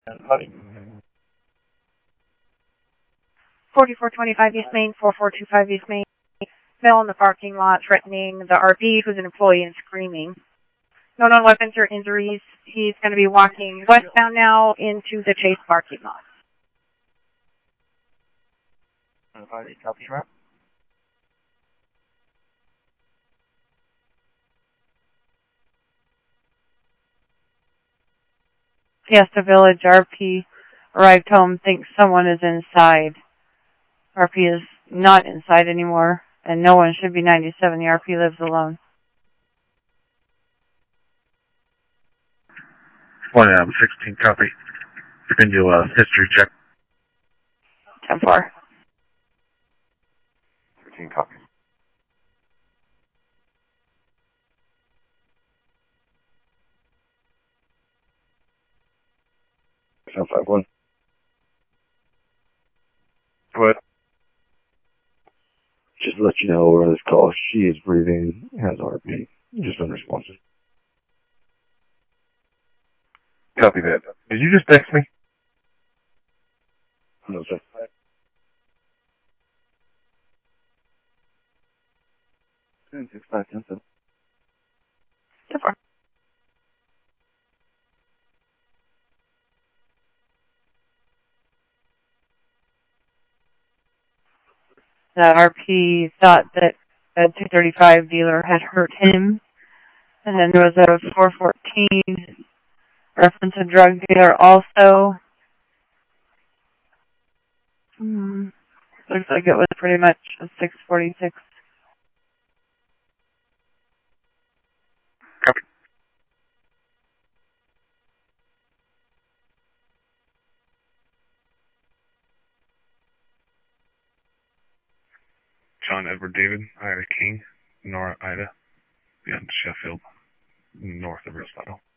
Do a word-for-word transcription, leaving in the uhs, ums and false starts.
Honey. forty-four twenty-five East Main, four four two five East Main. Male in the parking lot threatening the R P, who's an employee, and screaming. No known weapons or injuries. He's going to be walking westbound now into the Chase parking lot. Copy, right? Fiesta Village, R P arrived home, thinks someone is inside. R P is not inside anymore, and no one should be ninety-seven. The R P lives alone. One, um, sixteen, copy. You can do a history check. ten four. sixteen, copy. seven five one. Go ahead. Just to let you know over this call, she is breathing, has a heartbeat, just unresponsive. Copy that. Did you just text me? No, sir. ten six five ten seven. ten four. The R P thought that a two thirty-five dealer had hurt him. And then there was a four fourteen reference a drug dealer also. Hmm. Looks like it was pretty much a six forty-six. Copy. John Edward David, Ida King, Nora Ida, beyond Sheffield, north of Aristotle.